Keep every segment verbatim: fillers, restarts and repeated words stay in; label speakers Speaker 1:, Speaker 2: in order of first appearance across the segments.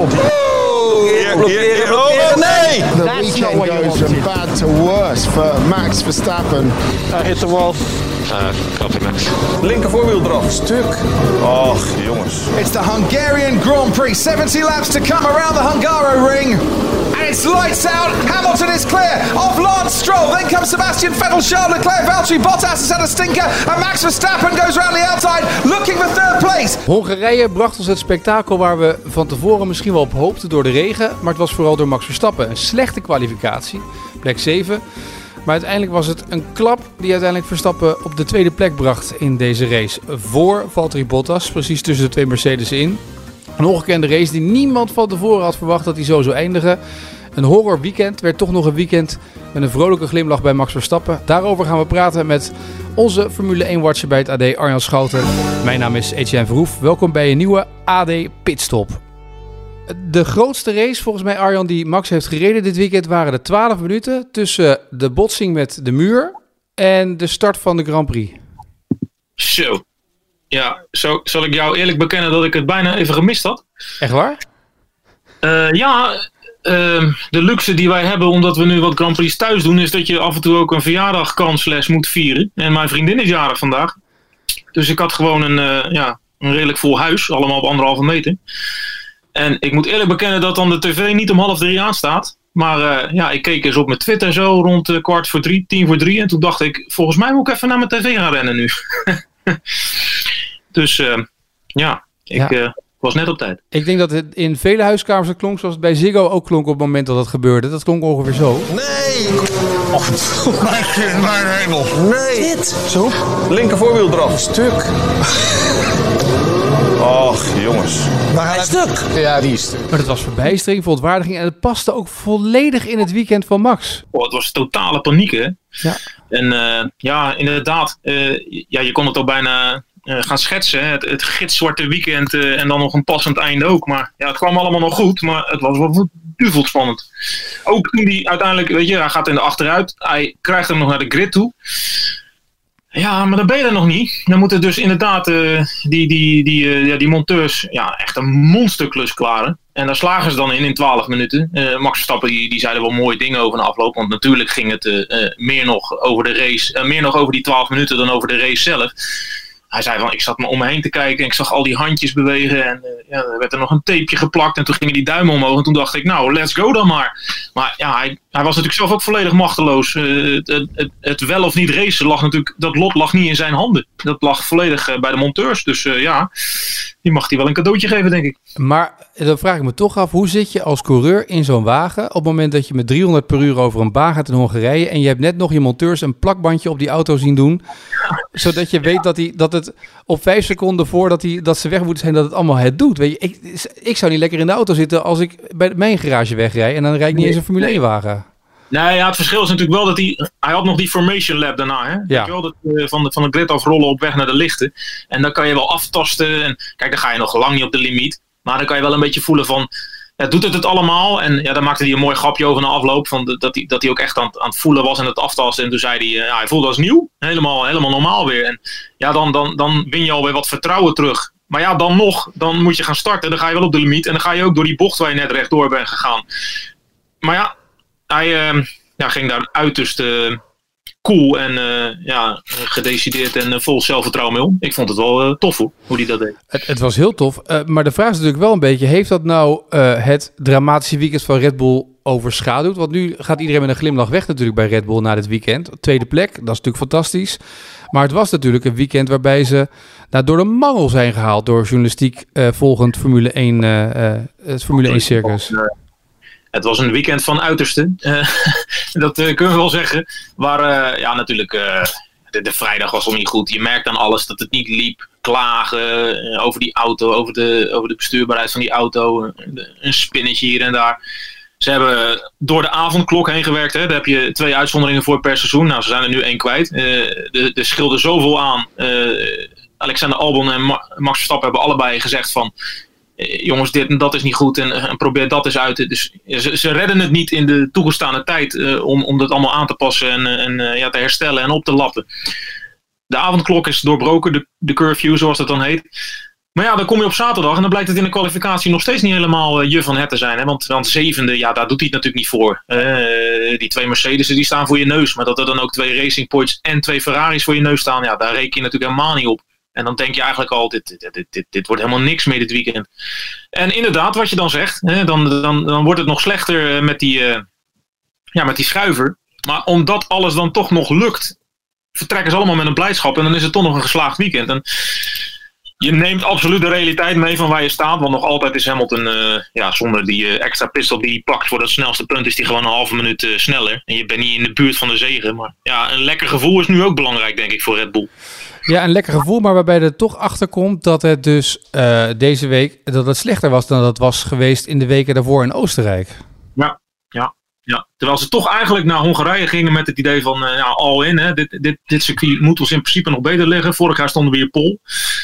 Speaker 1: Blokkeren, blokkeren, nee!
Speaker 2: The weekend goes from bad to worse for Max Verstappen.
Speaker 3: I hit the wall.
Speaker 4: Uh, copy, Max.
Speaker 1: Linker voorwiel eraf. Stuk. Och, jongens.
Speaker 5: It's the Hungarian Grand Prix. seventy laps to come around the Hungaroring. And it's lights out. Hamilton is clear of Lance Stroll. Then comes Sebastian Vettel, Charles Leclerc, Valtteri Bottas has had a stinker. And Max Verstappen goes round the outside looking for third place.
Speaker 6: Hongarije bracht ons het spektakel waar we van tevoren misschien wel op hoopten door de regen. Maar het was vooral door Max Verstappen. Een slechte kwalificatie. Plek zeven. Maar uiteindelijk was het een klap die uiteindelijk Verstappen op de tweede plek bracht in deze race. Voor Valtteri Bottas, precies tussen de twee Mercedes in. Een ongekende race die niemand van tevoren had verwacht dat hij zo zou eindigen. Een horror weekend werd toch nog een weekend met een vrolijke glimlach bij Max Verstappen. Daarover gaan we praten met onze Formule één-watcher bij het A D, Arjan Schouten. Mijn naam is Etienne Verhoef. Welkom bij een nieuwe A D Pitstop. De grootste race volgens mij, Arjan, die Max heeft gereden dit weekend waren de twaalf minuten tussen de botsing met de muur en de start van de Grand Prix.
Speaker 4: Zo. Ja, zo zal ik jou eerlijk bekennen dat ik het bijna even gemist had.
Speaker 6: Echt waar?
Speaker 4: Uh, ja, uh, de luxe die wij hebben omdat we nu wat Grand Prix thuis doen is dat je af en toe ook een verjaardag kan slash moet vieren. En mijn vriendin is jarig vandaag. Dus ik had gewoon een, uh, ja, een redelijk vol huis, allemaal op anderhalve meter. En ik moet eerlijk bekennen dat dan de tv niet om half drie aanstaat. Maar uh, ja, ik keek eens op mijn Twitter zo rond uh, kwart voor drie, tien voor drie. En toen dacht ik, volgens mij moet ik even naar mijn tv gaan rennen nu. dus uh, ja, ik ja. Uh, was net op tijd.
Speaker 6: Ik denk dat het in vele huiskamers het klonk zoals het bij Ziggo ook klonk op het moment dat dat gebeurde. Dat klonk ongeveer zo.
Speaker 1: Nee! Och, mijn, mijn hemel. Nee!
Speaker 3: Dit? Zo?
Speaker 1: Linker voorwiel eraf. Stuk. Och, jongens.
Speaker 3: Maar hij is stuk.
Speaker 1: Ja, die is stuk.
Speaker 6: Maar dat was verbijstering, verontwaardiging en het paste ook volledig in het weekend van Max.
Speaker 4: Oh, het was totale paniek, hè?
Speaker 6: Ja.
Speaker 4: En uh, ja, inderdaad. Uh, ja, je kon het al bijna uh, gaan schetsen. Hè? Het, het gitzwarte weekend uh, en dan nog een passend einde ook. Maar ja, het kwam allemaal nog goed, maar het was wel duveld spannend. Ook toen hij uiteindelijk, weet je, hij gaat in de achteruit. Hij krijgt hem nog naar de grid toe. Ja, maar dan ben je er nog niet. Dan moeten dus inderdaad uh, die, die, die, uh, ja, die monteurs ja, echt een monsterklus klaren. En daar slagen ze dan in in twaalf minuten. Uh, Max Verstappen die, die zeiden wel mooie dingen over de afloop. Want natuurlijk ging het uh, uh, meer nog over de race. Uh, meer nog over die twaalf minuten dan over de race zelf. Hij zei van, ik zat me om me heen te kijken en ik zag al die handjes bewegen. En uh, ja, er werd er nog een tapeje geplakt en toen gingen die duimen omhoog. En toen dacht ik, nou, let's go dan maar. Maar ja, hij, hij was natuurlijk zelf ook volledig machteloos. Uh, het, het, het, het wel of niet racen lag natuurlijk, dat lot lag niet in zijn handen. Dat lag volledig uh, bij de monteurs. Dus uh, ja, die mag hij wel een cadeautje geven, denk ik.
Speaker 6: Maar dan vraag ik me toch af, hoe zit je als coureur in zo'n wagen op het moment dat je met driehonderd per uur over een baan gaat in Hongarije en je hebt net nog je monteurs een plakbandje op die auto zien doen, zodat je weet dat, die, dat het op vijf seconden voordat die, dat ze weg moeten zijn, dat het allemaal het doet. Weet je, ik, ik zou niet lekker in de auto zitten als ik bij mijn garage wegrij en dan rijd ik niet eens een Formule één wagen.
Speaker 4: Nee, ja, het verschil is natuurlijk wel dat hij... Hij had nog die formation lab daarna, hè? Ja. Weet je wel, dat, uh, van, de, van de grid afrollen op weg naar de lichten. En dan kan je wel aftasten. En kijk, dan ga je nog lang niet op de limiet. Maar dan kan je wel een beetje voelen van... Ja, doet het het allemaal? En ja, dan maakte hij een mooi grapje over na afloop. Van de, dat, hij, dat hij ook echt aan, aan het voelen was en het aftasten. En toen zei hij, uh, ja, hij voelde als nieuw. Helemaal, helemaal normaal weer. En ja, dan, dan, dan win je alweer wat vertrouwen terug. Maar ja, dan nog. Dan moet je gaan starten. Dan ga je wel op de limiet. En dan ga je ook door die bocht waar je net rechtdoor bent gegaan. Maar ja... Hij uh, ja, ging daar uiterst uh, cool en uh, ja, gedecideerd en uh, vol zelfvertrouwen mee om. Ik vond het wel uh, tof hoor, hoe hij dat deed.
Speaker 6: Het, het was heel tof, uh, maar de vraag is natuurlijk wel een beetje, heeft dat nou uh, het dramatische weekend van Red Bull overschaduwd? Want nu gaat iedereen met een glimlach weg natuurlijk bij Red Bull na dit weekend. Tweede plek, dat is natuurlijk fantastisch. Maar het was natuurlijk een weekend waarbij ze nou, door de mangel zijn gehaald door journalistiek uh, volgend Formule één, uh, uh, het Formule één circus.
Speaker 4: Het was een weekend van uiterste. Uh, dat uh, kunnen we wel zeggen. Maar uh, ja, natuurlijk, uh, de, de vrijdag was al niet goed. Je merkt aan alles dat het niet liep. Klagen uh, over die auto, over de, over de bestuurbaarheid van die auto. Uh, een spinnetje hier en daar. Ze hebben door de avondklok heen gewerkt. Hè. Daar heb je twee uitzonderingen voor per seizoen. Nou, ze zijn er nu één kwijt. Uh, er scheelde zoveel aan. Uh, Alexander Albon en Ma- Max Verstappen hebben allebei gezegd van... jongens, dit en dat is niet goed en, en probeer dat eens uit. Dus ze, ze redden het niet in de toegestane tijd uh, om, om dat allemaal aan te passen en, en uh, ja, te herstellen en op te lappen. De avondklok is doorbroken, de, de curfew zoals dat dan heet. Maar ja, dan kom je op zaterdag en dan blijkt het in de kwalificatie nog steeds niet helemaal uh, je van het te zijn. Hè? Want, want zevende, ja, daar doet hij het natuurlijk niet voor. Uh, die twee Mercedes'en die staan voor je neus. Maar dat er dan ook twee Racing Points en twee Ferraris voor je neus staan, ja, daar reken je natuurlijk helemaal niet op. En dan denk je eigenlijk al, dit, dit, dit, dit, dit wordt helemaal niks meer dit weekend. En inderdaad, wat je dan zegt, hè, dan, dan, dan wordt het nog slechter met die, uh, ja, met die schuiver. Maar omdat alles dan toch nog lukt, vertrekken ze allemaal met een blijdschap. En dan is het toch nog een geslaagd weekend. En je neemt absoluut de realiteit mee van waar je staat. Want nog altijd is Hamilton, uh, ja, zonder die uh, extra pitstop die hij pakt voor dat snelste punt, is hij gewoon een halve minuut uh, sneller. En je bent niet in de buurt van de zege. Maar ja, een lekker gevoel is nu ook belangrijk, denk ik, voor Red Bull.
Speaker 6: Ja, een lekker gevoel, maar waarbij er toch achter komt dat het dus uh, deze week dat het slechter was dan dat was geweest in de weken daarvoor in Oostenrijk.
Speaker 4: Ja, ja. Ja, terwijl ze toch eigenlijk naar Hongarije gingen met het idee van uh, ja, all in. Hè. Dit, dit, dit circuit moet ons in principe nog beter liggen. Vorig jaar stonden we hier pol.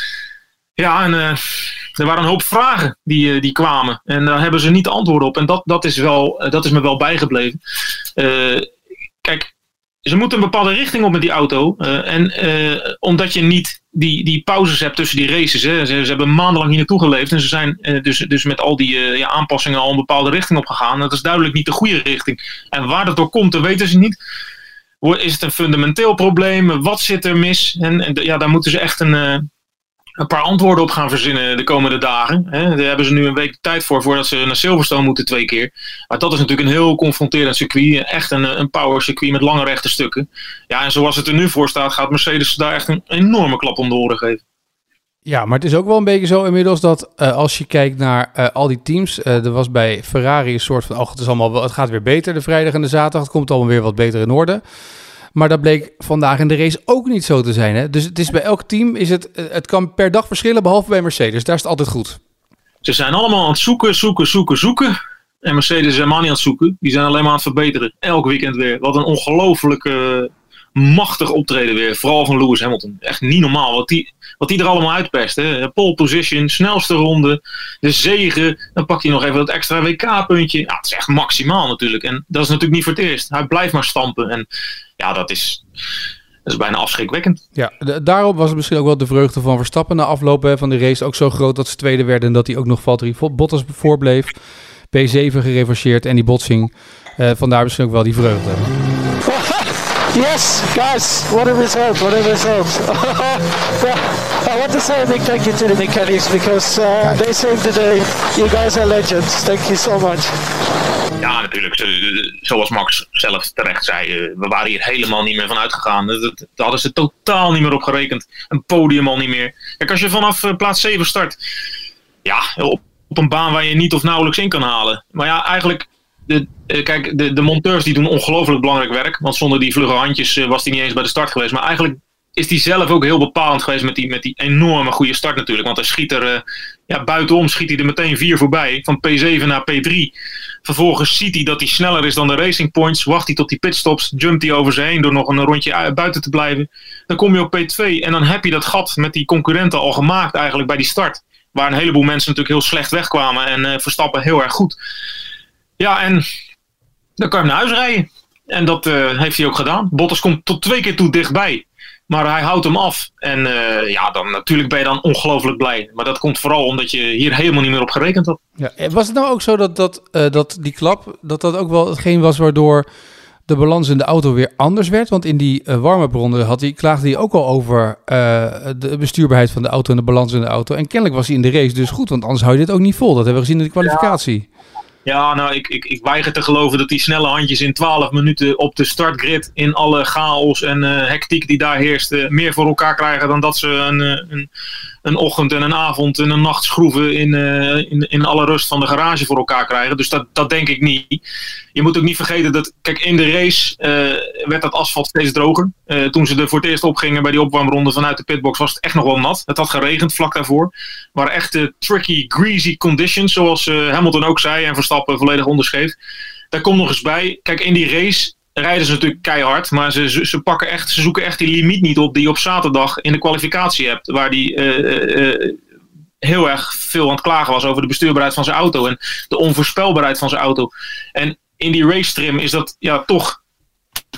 Speaker 4: Ja, en uh, er waren een hoop vragen die, uh, die kwamen. En daar hebben ze niet de antwoorden op. En dat, dat, is, wel, uh, dat is me wel bijgebleven. Uh, kijk, ze moeten een bepaalde richting op met die auto. Uh, en uh, omdat je niet die, die pauzes hebt tussen die races. Hè. Ze, ze hebben maandenlang hier naartoe geleefd. En ze zijn uh, dus, dus met al die uh, ja, aanpassingen al een bepaalde richting op gegaan. Dat is duidelijk niet de goede richting. En waar dat door komt, dat weten ze niet. Is het een fundamenteel probleem? Wat zit er mis? En, en ja, daar moeten ze echt een... Uh, een paar antwoorden op gaan verzinnen de komende dagen. Hè. Daar hebben ze nu een week tijd voor, voordat ze naar Silverstone moeten twee keer. Maar dat is natuurlijk een heel confronterend circuit. Echt een, een power circuit met lange rechte stukken. Ja, en zoals het er nu voor staat, gaat Mercedes daar echt een enorme klap om de oren geven.
Speaker 6: Ja, maar het is ook wel een beetje zo inmiddels dat uh, als je kijkt naar uh, al die teams. Uh, er was bij Ferrari een soort van, oh, het, is allemaal wel, het gaat weer beter de vrijdag en de zaterdag. Het komt allemaal weer wat beter in orde. Maar dat bleek vandaag in de race ook niet zo te zijn. Hè? Dus het is bij elk team, is het, het kan per dag verschillen, behalve bij Mercedes. Daar is het altijd goed.
Speaker 4: Ze zijn allemaal aan het zoeken, zoeken, zoeken, zoeken. En Mercedes is helemaal niet aan het zoeken. Die zijn alleen maar aan het verbeteren. Elk weekend weer. Wat een ongelooflijk uh, machtig optreden weer. Vooral van Lewis Hamilton. Echt niet normaal. Wat die, wat die er allemaal uitpest. Hè? Pole position, snelste ronde, de zege. Dan pak je nog even dat extra W K-puntje. Ja, het is echt maximaal natuurlijk. En dat is natuurlijk niet voor het eerst. Hij blijft maar stampen. En ja, dat is, dat is bijna afschrikwekkend.
Speaker 6: Ja, de, daarop was het misschien ook wel de vreugde van Verstappen na afloop hè, van de race. Ook zo groot dat ze tweede werden en dat hij ook nog Valtteri Bottas voorbleef. P zeven gerevancheerd en die botsing. Uh, vandaar misschien ook wel die vreugde.
Speaker 3: Yes, guys, what a result, what a result. I want to say a big thank you to the mechanics because uh, they saved the day. You guys are legends. Thank you so much.
Speaker 4: Ja, natuurlijk. Zoals Max zelf terecht zei, we waren hier helemaal niet meer van uitgegaan. Daar hadden ze totaal niet meer op gerekend. Een podium al niet meer. Kijk, als je vanaf plaats zeven start, ja, op, op een baan waar je niet of nauwelijks in kan halen. Maar ja, eigenlijk, de, kijk, de, de monteurs die doen ongelooflijk belangrijk werk. Want zonder die vlugge handjes was hij niet eens bij de start geweest. Maar eigenlijk is hij zelf ook heel bepalend geweest met die, met die enorme goede start natuurlijk. Want hij schiet er, uh, ja, buitenom schiet hij er meteen vier voorbij. Van P zeven naar P drie. Vervolgens ziet hij dat hij sneller is dan de Racing Points. Wacht hij tot die pitstops. Jumpt hij over ze heen door nog een rondje buiten te blijven. Dan kom je op P twee. En dan heb je dat gat met die concurrenten al gemaakt eigenlijk bij die start. Waar een heleboel mensen natuurlijk heel slecht wegkwamen. En uh, Verstappen heel erg goed. Ja, en dan kan je naar huis rijden. En dat uh, heeft hij ook gedaan. Bottas komt tot twee keer toe dichtbij. Maar hij houdt hem af. En uh, ja, dan natuurlijk ben je dan ongelooflijk blij. Maar dat komt vooral omdat je hier helemaal niet meer op gerekend had.
Speaker 6: Ja, was het nou ook zo dat, dat, uh, dat die klap, dat dat ook wel hetgeen was waardoor de balans in de auto weer anders werd? Want in die uh, warm-up ronde had hij, klaagde hij ook al over uh, de bestuurbaarheid van de auto en de balans in de auto. En kennelijk was hij in de race dus goed, want anders hou je dit ook niet vol. Dat hebben we gezien in de kwalificatie.
Speaker 4: Ja. Ja, nou, ik, ik, ik weiger te geloven dat die snelle handjes in twaalf minuten op de startgrid in alle chaos en uh, hectiek die daar heerst, uh, meer voor elkaar krijgen dan dat ze een, een, een ochtend en een avond en een nacht schroeven in, uh, in, in alle rust van de garage voor elkaar krijgen. Dus dat, dat denk ik niet. Je moet ook niet vergeten dat, kijk, in de race uh, werd dat asfalt steeds droger. Uh, toen ze er voor het eerst opgingen bij die opwarmronde vanuit de pitbox was het echt nog wel nat. Het had geregend vlak daarvoor. Het waren echt uh, tricky, greasy conditions, zoals uh, Hamilton ook zei en Verstappen volledig onderschreef. Daar komt nog eens bij, kijk, in die race rijden ze natuurlijk keihard, maar ze, ze, ze, pakken echt, ze zoeken echt die limiet niet op die je op zaterdag in de kwalificatie hebt, waar die uh, uh, heel erg veel aan het klagen was over de bestuurbaarheid van zijn auto en de onvoorspelbaarheid van zijn auto. En in die race trim is dat ja toch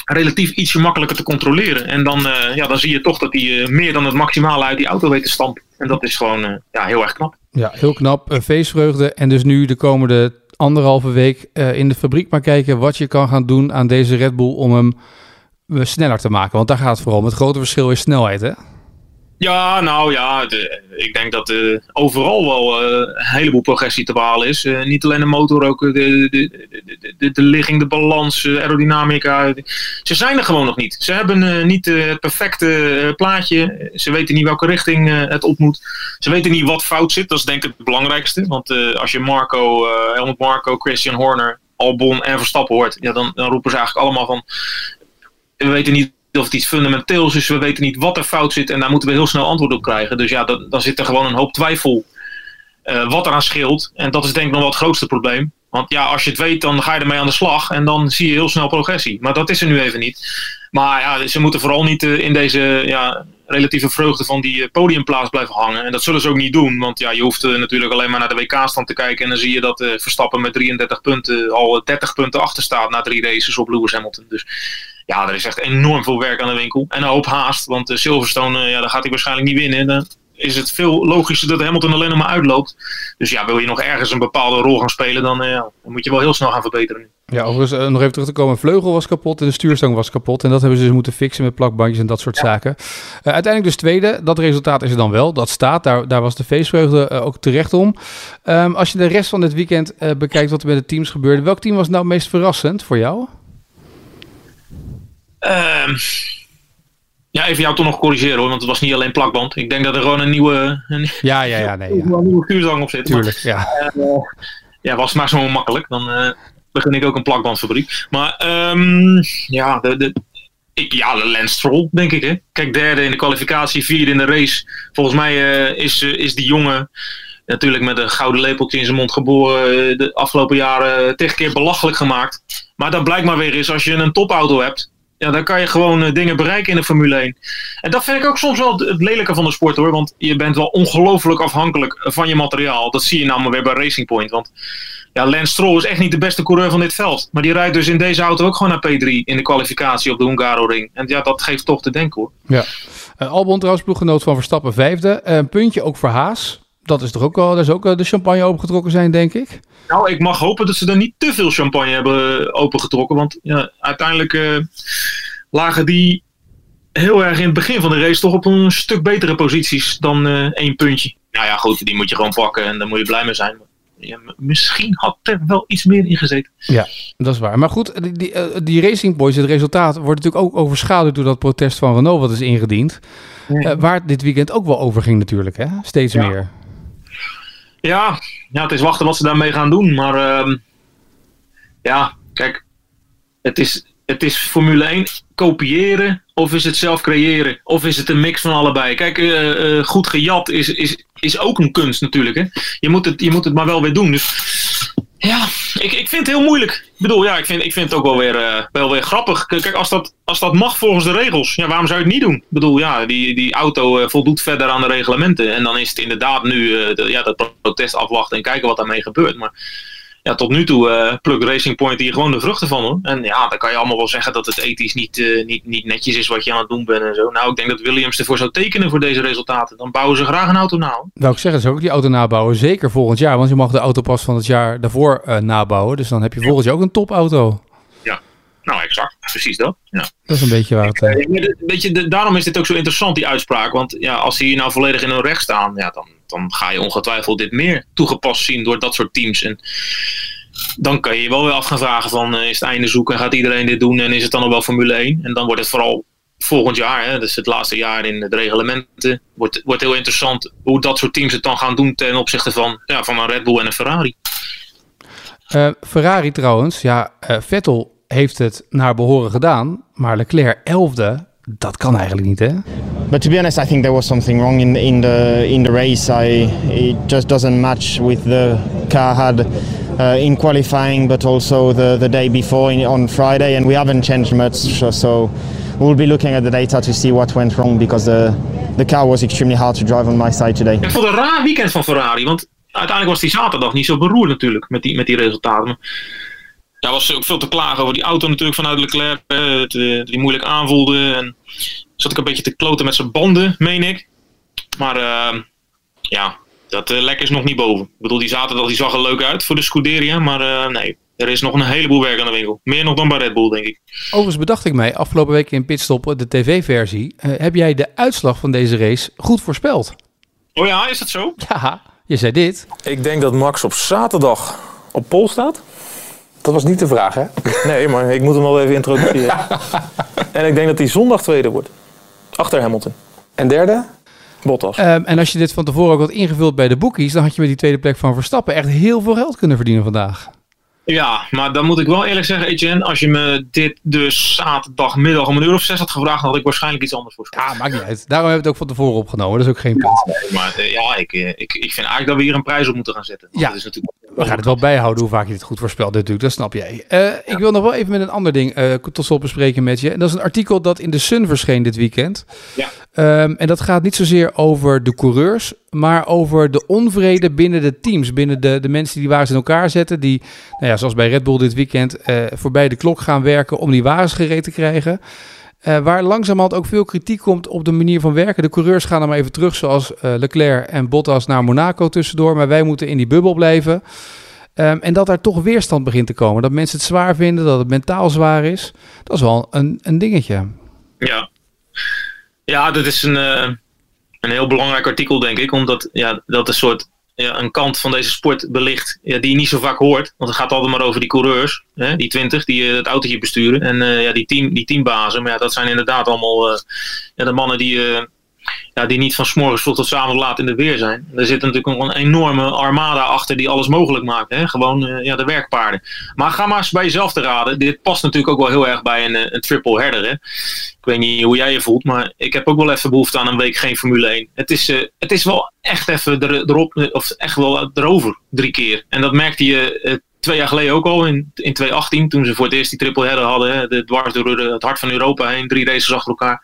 Speaker 4: relatief ietsje makkelijker te controleren. En dan, uh, ja, dan zie je toch dat hij uh, meer dan het maximale uit die auto weet te stampen. En dat is gewoon uh, ja, heel erg knap.
Speaker 6: Ja, heel knap. Uh, feestvreugde. En dus nu de komende anderhalve week uh, in de fabriek maar kijken wat je kan gaan doen aan deze Red Bull om hem uh, sneller te maken. Want daar gaat het vooral. Het grote verschil is snelheid, hè?
Speaker 4: Ja, nou ja, de, ik denk dat uh, overal wel uh, een heleboel progressie te behalen is. Uh, niet alleen de motor, ook de, de, de, de, de ligging, de balans, uh, aerodynamica. Ze zijn er gewoon nog niet. Ze hebben uh, niet uh, het perfecte uh, plaatje. Ze weten niet welke richting uh, het op moet. Ze weten niet wat fout zit. Dat is denk ik het belangrijkste. Want uh, als je Marco, uh, Helmut Marko, Christian Horner, Albon en Verstappen hoort, ja, dan, dan roepen ze eigenlijk allemaal van, we weten niet of het iets fundamenteels is, we weten niet wat er fout zit en daar moeten we heel snel antwoord op krijgen. Dus ja, dat, dan zit er gewoon een hoop twijfel uh, wat eraan scheelt. En dat is denk ik nog wel het grootste probleem. Want ja, als je het weet, dan ga je ermee aan de slag en dan zie je heel snel progressie. Maar dat is er nu even niet. Maar ja, ze moeten vooral niet uh, in deze ja, relatieve vreugde van die uh, podiumplaats blijven hangen. En dat zullen ze ook niet doen, want ja, je hoeft uh, natuurlijk alleen maar naar de W K-stand te kijken en dan zie je dat uh, Verstappen met drieëndertig punten al dertig punten achter staat na drie races op Lewis Hamilton. Dus ja, er is echt enorm veel werk aan de winkel. En een hoop haast, want uh, Silverstone, uh, ja, daar gaat hij waarschijnlijk niet winnen. Dan is het veel logischer dat Hamilton alleen nog maar uitloopt. Dus ja, wil je nog ergens een bepaalde rol gaan spelen, dan, uh, ja, dan moet je wel heel snel gaan verbeteren nu.
Speaker 6: Ja, overigens, uh, nog even terug te komen. Een vleugel was kapot en de stuurstang was kapot. En dat hebben ze dus moeten fixen met plakbandjes en dat soort ja. zaken. Uh, uiteindelijk dus tweede. Dat resultaat is er dan wel. Dat staat. Daar, daar was de feestvreugde uh, ook terecht om. Um, als je de rest van dit weekend uh, bekijkt wat er met de teams gebeurde. Welk team was nou het meest verrassend voor jou?
Speaker 4: Uh, ja, even jou toch nog corrigeren hoor, want het was niet alleen plakband. Ik denk dat er gewoon een nieuwe, een,
Speaker 6: ja, ja, ja, nee, ja.
Speaker 4: een nieuwe vuurzang op zit.
Speaker 6: Tuurlijk, maar, ja.
Speaker 4: Uh, ja, was het maar zo makkelijk, dan uh, begin ik ook een plakbandfabriek. Maar um, ja, de, de, ik, ja, de Lance Stroll, denk ik. Hè. Kijk, derde in de kwalificatie, vierde in de race. Volgens mij uh, is, uh, is die jongen natuurlijk met een gouden lepeltje in zijn mond geboren, uh, de afgelopen jaren tegen keer belachelijk gemaakt. Maar dat blijkt maar weer eens, als je een topauto hebt, ja, dan kan je gewoon uh, dingen bereiken in de Formule één. En dat vind ik ook soms wel het, het lelijke van de sport hoor. Want je bent wel ongelooflijk afhankelijk van je materiaal. Dat zie je namelijk weer bij Racing Point. Want ja, Lance Stroll is echt niet de beste coureur van dit veld. Maar die rijdt dus in deze auto ook gewoon naar P drie in de kwalificatie op de Hungaroring. En ja, dat geeft toch te denken hoor.
Speaker 6: Ja. Uh, Albon trouwens, ploeggenoot van Verstappen, vijfde. Uh, een puntje ook voor Haas. Dat is toch ook wel, daar is ook uh, de champagne opengetrokken zijn, denk ik.
Speaker 4: Nou, ik mag hopen dat ze er niet te veel champagne hebben opengetrokken. Want ja, uiteindelijk uh, lagen die heel erg in het begin van de race toch op een stuk betere posities dan uh, één puntje. Nou ja, goed, die moet je gewoon pakken en daar moet je blij mee zijn. Ja, misschien had er wel iets meer in gezeten.
Speaker 6: Ja, dat is waar. Maar goed, die, die, uh, die Racing Points, het resultaat wordt natuurlijk ook overschaduwd door dat protest van Renault wat is ingediend. Uh, waar het dit weekend ook wel over ging natuurlijk, hè? Steeds ja. meer.
Speaker 4: Ja, ja, het is wachten wat ze daarmee gaan doen. Maar uh, ja, kijk, het is, het is Formule één kopiëren of is het zelf creëren? Of is het een mix van allebei? Kijk, uh, uh, goed gejat is, is, is ook een kunst natuurlijk. Hè? Je, moet het, je moet het maar wel weer doen. Dus ja, ik, ik vind het heel moeilijk. Ik bedoel, ja, ik vind, ik vind het ook wel weer, uh, wel weer grappig. Kijk, als dat, als dat mag volgens de regels, ja, waarom zou je het niet doen? Ik bedoel, ja, die, die auto uh, voldoet verder aan de reglementen. En dan is het inderdaad nu uh, de, ja, dat protest afwachten en kijken wat daarmee gebeurt. Maar ja, tot nu toe uh, plukt Racing Point hier gewoon de vruchten van hoor. En ja, dan kan je allemaal wel zeggen dat het ethisch niet, uh, niet, niet netjes is wat je aan het doen bent en zo. Nou, ik denk dat Williams ervoor zou tekenen voor deze resultaten. Dan bouwen ze graag een auto na. Hoor.
Speaker 6: Nou, ik zeg het, ze ook die auto nabouwen. Zeker volgend jaar, want je mag de auto pas van het jaar daarvoor uh, nabouwen. Dus dan heb je volgend jaar ook een topauto.
Speaker 4: Ja, nou exact. Precies dat. Ja.
Speaker 6: Dat is een beetje waar het... Uh...
Speaker 4: Ja, weet je, de, daarom is dit ook zo interessant, die uitspraak. Want ja, als ze hier nou volledig in hun recht staan, ja, dan, dan ga je ongetwijfeld dit meer toegepast zien door dat soort teams. En dan kan je je wel weer af gaan vragen van, uh, is het einde zoeken, gaat iedereen dit doen en is het dan nog wel Formule één? En dan wordt het vooral volgend jaar, hè, dus het laatste jaar in de reglementen, wordt, wordt heel interessant hoe dat soort teams het dan gaan doen ten opzichte van, ja, van een Red Bull en een Ferrari.
Speaker 6: Uh, Ferrari trouwens, ja, uh, Vettel heeft het naar behoren gedaan, maar Leclerc elfde, dat kan eigenlijk niet, hè?
Speaker 7: But to be honest, I think there was something wrong in in the in the race. I it just doesn't match with the car had uh, in qualifying, but also the the day before in, on Friday, and we haven't changed much. So we'll be looking at the data to see what went wrong because the the car was extremely hard to drive on my side today.
Speaker 4: Ik vond het een raar weekend van Ferrari, want uiteindelijk was die zaterdag niet zo beroerd natuurlijk met die met die resultaten. ja, was ook veel te klagen over die auto natuurlijk vanuit Leclerc. Uh, die moeilijk aanvoelde. En zat ik een beetje te kloten met zijn banden, meen ik. Maar uh, ja, dat uh, lek is nog niet boven. Ik bedoel, die zaterdag die zag er leuk uit voor de Scuderia. Maar uh, nee, er is nog een heleboel werk aan de winkel. Meer nog dan bij Red Bull, denk ik.
Speaker 6: Overigens bedacht ik mij, afgelopen week in Pitstop, de tv-versie, uh, heb jij de uitslag van deze race goed voorspeld?
Speaker 4: Oh ja, is dat zo?
Speaker 6: Ja, je zei dit.
Speaker 8: Ik denk dat Max op zaterdag op pole staat.
Speaker 9: Dat was niet de vraag, hè?
Speaker 8: Nee, maar ik moet hem wel even introduceren. Ja. En ik denk dat hij zondag tweede wordt. Achter Hamilton.
Speaker 9: En derde?
Speaker 8: Bottas.
Speaker 6: Um, en als je dit van tevoren ook had ingevuld bij de bookies, dan had je met die tweede plek van Verstappen echt heel veel geld kunnen verdienen vandaag.
Speaker 4: Ja, maar dan moet ik wel eerlijk zeggen, Etienne, als je me dit dus zaterdagmiddag om een uur of zes had gevraagd, dan had ik waarschijnlijk iets anders voorspeld.
Speaker 6: Ja, maakt niet uit. Daarom heb ik het ook van tevoren opgenomen. Dat is ook geen punt.
Speaker 4: Ja, nee, maar uh, ja, ik, ik, ik vind eigenlijk dat we hier een prijs op moeten gaan zetten.
Speaker 6: Ja,
Speaker 4: dat is natuurlijk...
Speaker 6: we gaan het wel bijhouden hoe vaak je dit goed voorspelt natuurlijk, dat snap jij. Uh, ja. Ik wil nog wel even met een ander ding uh, tot slot bespreken met je. En dat is een artikel dat in de Sun verscheen dit weekend.
Speaker 4: Ja.
Speaker 6: Um, en dat gaat niet zozeer over de coureurs, maar over de onvrede binnen de teams. Binnen de, de mensen die wagens in elkaar zetten. Die, nou ja, zoals bij Red Bull dit weekend, uh, voorbij de klok gaan werken om die wagens gereed te krijgen. Uh, waar langzamerhand ook veel kritiek komt op de manier van werken. De coureurs gaan dan maar even terug, zoals uh, Leclerc en Bottas naar Monaco tussendoor. Maar wij moeten in die bubbel blijven. Um, en dat daar toch weerstand begint te komen. Dat mensen het zwaar vinden, dat het mentaal zwaar is. Dat is wel een, een dingetje.
Speaker 4: Ja. Ja, dat is een, uh, een heel belangrijk artikel, denk ik. Omdat ja, dat een soort ja, een kant van deze sport belicht ja, die je niet zo vaak hoort. Want het gaat altijd maar over die coureurs, hè, die twintig, die uh, het autootje besturen. En uh, ja, die, team, die teambazen. Maar ja, dat zijn inderdaad allemaal uh, ja, de mannen die, uh, ja, die niet van 's morgens vroeg tot 's avonds laat in de weer zijn. Er zit natuurlijk nog een enorme armada achter die alles mogelijk maakt. Hè? Gewoon uh, ja, de werkpaarden. Maar ga maar eens bij jezelf te raden. Dit past natuurlijk ook wel heel erg bij een, een triple herder. Hè? Ik weet niet hoe jij je voelt, maar ik heb ook wel even behoefte aan een week geen Formule één. Het is, uh, het is wel echt even er, erop, of echt wel erover, drie keer. En dat merkte je uh, twee jaar geleden ook al, in, in twintig achttien, toen ze voor het eerst die triple herder hadden. Hè? De dwars door het hart van Europa heen, drie races achter elkaar.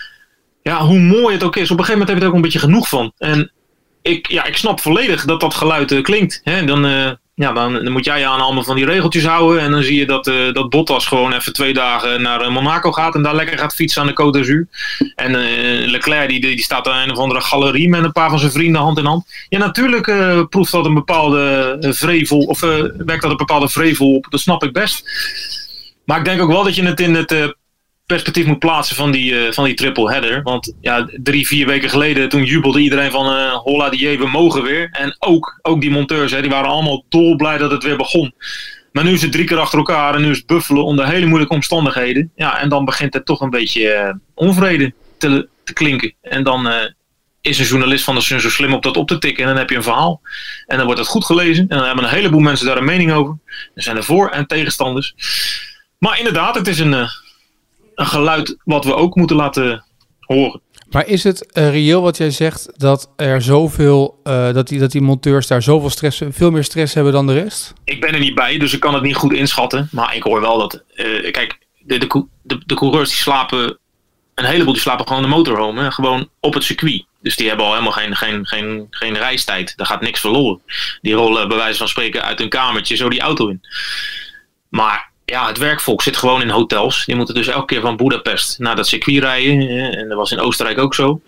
Speaker 4: Ja, hoe mooi het ook is. Op een gegeven moment heb je er ook een beetje genoeg van. En ik, ja, ik snap volledig dat dat geluid uh, klinkt. Hè? Dan, uh, ja, dan, dan moet jij je aan allemaal van die regeltjes houden. En dan zie je dat, uh, dat Bottas gewoon even twee dagen naar uh, Monaco gaat. En daar lekker gaat fietsen aan de Côte d'Azur. En uh, Leclerc die, die staat aan een of andere galerie met een paar van zijn vrienden hand in hand. Ja, natuurlijk uh, proeft dat een bepaalde uh, vrevel. Of uh, werkt dat een bepaalde vrevel op. Dat snap ik best. Maar ik denk ook wel dat je het in het... Uh, perspectief moet plaatsen van die, uh, van die triple header. Want ja, drie, vier weken geleden toen jubelde iedereen van uh, holla die we mogen weer. En ook, ook die monteurs, hè, die waren allemaal dolblij dat het weer begon. Maar nu is het drie keer achter elkaar en nu is het buffelen onder hele moeilijke omstandigheden. Ja, en dan begint het toch een beetje uh, onvrede te, te klinken. En dan uh, is een journalist van de Sun zo slim op dat op te tikken en dan heb je een verhaal. En dan wordt het goed gelezen en dan hebben een heleboel mensen daar een mening over. Er zijn er voor- en tegenstanders. Maar inderdaad, het is een... Uh, Een geluid wat we ook moeten laten horen.
Speaker 6: Maar is het uh, reëel wat jij zegt dat er zoveel, uh, dat die, dat die monteurs daar zoveel stress, veel meer stress hebben dan de rest?
Speaker 4: Ik ben er niet bij, dus ik kan het niet goed inschatten. Maar ik hoor wel dat, uh, kijk, de, de, de, de coureurs die slapen, een heleboel die slapen gewoon in de motorhome, hè, gewoon op het circuit. Dus die hebben al helemaal geen, geen, geen, geen reistijd. Daar gaat niks verloren. Die rollen bij wijze van spreken uit hun kamertje zo die auto in. Maar ja, het werkvolk zit gewoon in hotels. Die moeten dus elke keer van Budapest naar dat circuit rijden. En dat was in Oostenrijk ook zo.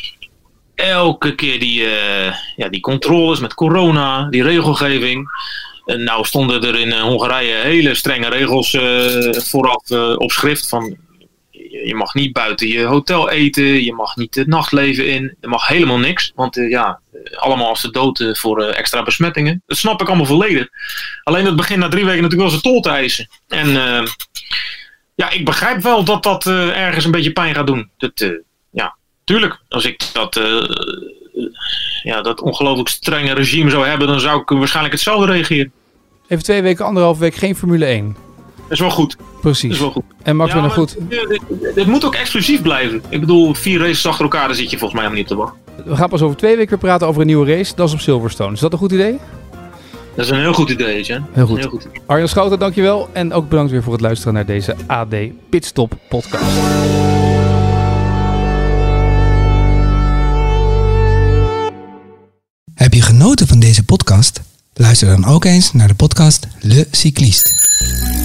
Speaker 4: Elke keer die, uh, ja, die controles met corona, die regelgeving. En nou stonden er in Hongarije hele strenge regels uh, vooraf uh, op schrift van... Je mag niet buiten je hotel eten, je mag niet het nachtleven in, er mag helemaal niks. Want uh, ja, allemaal als de dood uh, voor uh, extra besmettingen. Dat snap ik allemaal volledig. Alleen het begint na drie weken natuurlijk wel zijn tol te eisen. En uh, ja, ik begrijp wel dat dat uh, ergens een beetje pijn gaat doen. Dat, uh, ja, tuurlijk. Als ik dat, uh, ja, dat ongelooflijk strenge regime zou hebben, dan zou ik waarschijnlijk hetzelfde reageren.
Speaker 6: Even twee weken, anderhalf week geen Formule één.
Speaker 4: Dat is wel goed.
Speaker 6: Precies.
Speaker 4: Dat is wel goed.
Speaker 6: En Max,
Speaker 4: ja,
Speaker 6: nog goed.
Speaker 4: Dit, dit, dit moet ook exclusief blijven. Ik bedoel, vier races achter elkaar, daar zit je volgens mij helemaal niet op te wachten.
Speaker 6: We gaan pas over twee weken weer praten over een nieuwe race. Dat is op Silverstone. Is dat een goed idee?
Speaker 4: Dat is een heel goed idee, Jan.
Speaker 6: Heel goed.
Speaker 4: Heel goed.
Speaker 6: Arjan Schouten, dankjewel. En ook bedankt weer voor het luisteren naar deze A D Pitstop podcast.
Speaker 10: Heb je genoten van deze podcast? Luister dan ook eens naar de podcast Le Cycliste.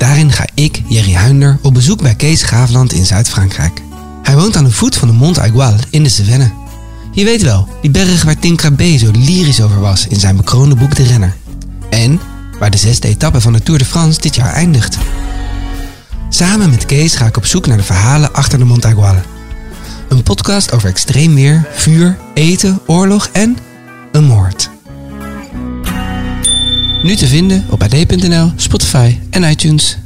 Speaker 10: Daarin ga ik, Jerry Huinder, op bezoek bij Kees Graafland in Zuid-Frankrijk. Hij woont aan de voet van de Mont Aiguille in de Cevennes. Je weet wel, die berg waar Tim Krabbe zo lyrisch over was in zijn bekroonde boek De Renner. En waar de zesde etappe van de Tour de France dit jaar eindigt. Samen met Kees ga ik op zoek naar de verhalen achter de Mont Aiguille. Een podcast over extreem weer, vuur, eten, oorlog en een moord. Nu te vinden op a d punt n l, Spotify en iTunes.